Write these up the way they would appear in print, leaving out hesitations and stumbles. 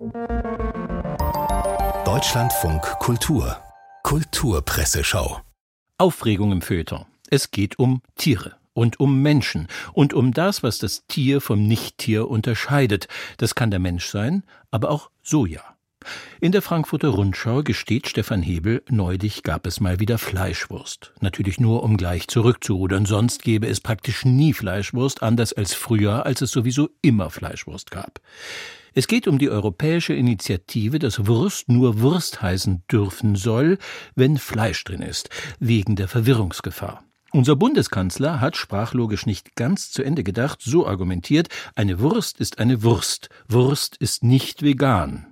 Deutschlandfunk Kultur Kulturpresseschau. Aufregung im Feuilleton. Es geht um Tiere und um Menschen und um das, was das Tier vom Nichttier unterscheidet. Das kann der Mensch sein, aber auch Soja. In der Frankfurter Rundschau gesteht Stefan Hebel, neulich gab es mal wieder Fleischwurst. Natürlich nur, um gleich zurückzurudern, sonst gäbe es praktisch nie Fleischwurst, anders als früher, als es sowieso immer Fleischwurst gab. Es geht um die europäische Initiative, dass Wurst nur Wurst heißen dürfen soll, wenn Fleisch drin ist, wegen der Verwirrungsgefahr. Unser Bundeskanzler hat sprachlogisch nicht ganz zu Ende gedacht, so argumentiert, eine Wurst ist eine Wurst, Wurst ist nicht vegan.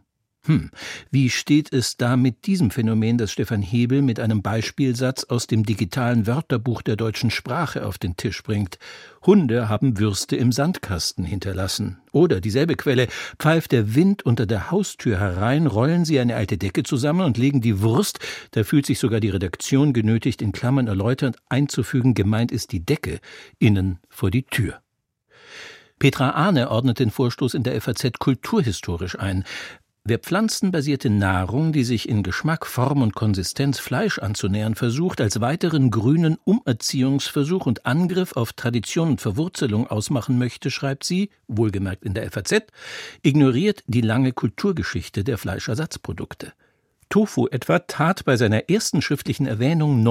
Wie steht es da mit diesem Phänomen, das Stefan Hebel mit einem Beispielsatz aus dem digitalen Wörterbuch der deutschen Sprache auf den Tisch bringt? Hunde haben Würste im Sandkasten hinterlassen. Oder dieselbe Quelle: Pfeift der Wind unter der Haustür herein, rollen sie eine alte Decke zusammen und legen die Wurst, da fühlt sich sogar die Redaktion genötigt, in Klammern erläuternd einzufügen, gemeint ist die Decke, innen vor die Tür. Petra Ahne ordnet den Vorstoß in der FAZ kulturhistorisch ein. Wer pflanzenbasierte Nahrung, die sich in Geschmack, Form und Konsistenz Fleisch anzunähern versucht, als weiteren grünen Umerziehungsversuch und Angriff auf Tradition und Verwurzelung ausmachen möchte, schreibt sie, wohlgemerkt in der FAZ, ignoriert die lange Kulturgeschichte der Fleischersatzprodukte. Tofu etwa tat bei seiner ersten schriftlichen Erwähnung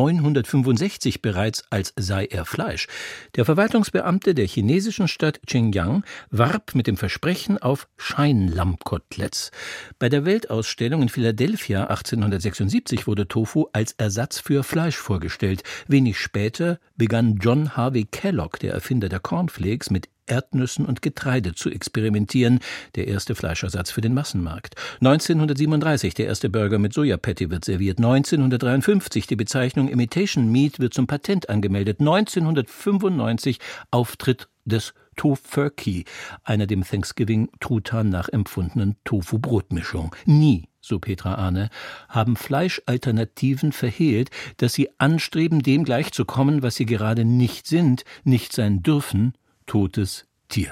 965 bereits, als sei er Fleisch. Der Verwaltungsbeamte der chinesischen Stadt Xinjiang warb mit dem Versprechen auf Scheinlammkoteletts. Bei der Weltausstellung in Philadelphia 1876 wurde Tofu als Ersatz für Fleisch vorgestellt. Wenig später begann John Harvey Kellogg, der Erfinder der Cornflakes, mit Erdnüssen und Getreide zu experimentieren, der erste Fleischersatz für den Massenmarkt. 1937 der erste Burger mit Sojapatty wird serviert. 1953 die Bezeichnung Imitation Meat wird zum Patent angemeldet. 1995 Auftritt des Tofurkey, einer dem Thanksgiving-Truthahn nachempfundenen Tofu-Brotmischung. Nie, so Petra Ahne, haben Fleischalternativen verhehlt, dass sie anstreben, dem gleichzukommen, was sie gerade nicht sind, nicht sein dürfen: totes Tier.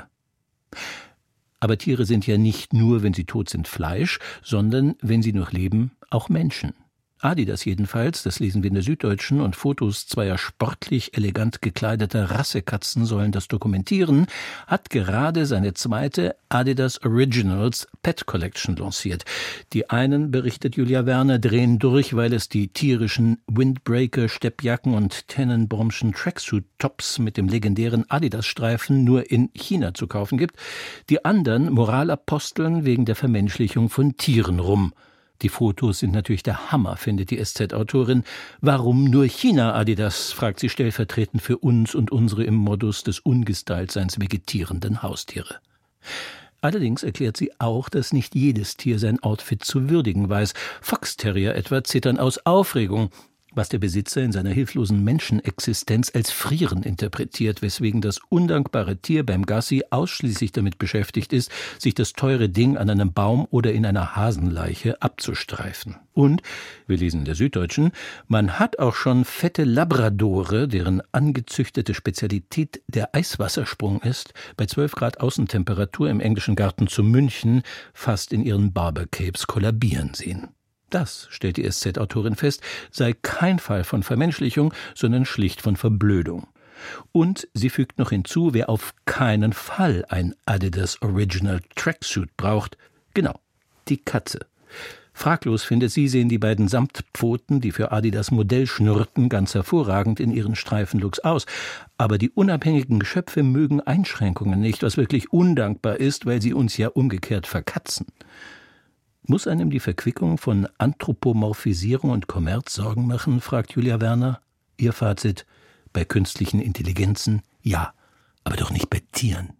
Aber Tiere sind ja nicht nur, wenn sie tot sind, Fleisch, sondern, wenn sie noch leben, auch Menschen. Adidas jedenfalls, das lesen wir in der Süddeutschen, und Fotos zweier sportlich elegant gekleideter Rassekatzen sollen das dokumentieren, hat gerade seine zweite Adidas Originals Pet Collection lanciert. Die einen, berichtet Julia Werner, drehen durch, weil es die tierischen Windbreaker, Steppjacken und Tannenbaumschen Tracksuit-Tops mit dem legendären Adidas-Streifen nur in China zu kaufen gibt. Die anderen Moralaposteln wegen der Vermenschlichung von Tieren rum. Die Fotos sind natürlich der Hammer, findet die SZ-Autorin. Warum nur China, Adidas, fragt sie stellvertretend für uns und unsere im Modus des Ungestaltseins vegetierenden Haustiere. Allerdings erklärt sie auch, dass nicht jedes Tier sein Outfit zu würdigen weiß. Foxterrier etwa zittern aus Aufregung, was der Besitzer in seiner hilflosen Menschenexistenz als Frieren interpretiert, weswegen das undankbare Tier beim Gassi ausschließlich damit beschäftigt ist, sich das teure Ding an einem Baum oder in einer Hasenleiche abzustreifen. Und, wir lesen in der Süddeutschen, man hat auch schon fette Labradore, deren angezüchtete Spezialität der Eiswassersprung ist, bei 12 Grad Außentemperatur im englischen Garten zu München fast in ihren Barbercapes kollabieren sehen. Das, stellt die SZ-Autorin fest, sei kein Fall von Vermenschlichung, sondern schlicht von Verblödung. Und sie fügt noch hinzu, wer auf keinen Fall ein Adidas Original Tracksuit braucht, genau, die Katze. Fraglos, findet sie, sehen die beiden Samtpfoten, die für Adidas Modell schnurrten, ganz hervorragend in ihren Streifenlooks aus. Aber die unabhängigen Geschöpfe mögen Einschränkungen nicht, was wirklich undankbar ist, weil sie uns ja umgekehrt verkatzen. Muss einem die Verquickung von Anthropomorphisierung und Kommerz Sorgen machen, fragt Julia Werner. Ihr Fazit: bei künstlichen Intelligenzen ja, aber doch nicht bei Tieren.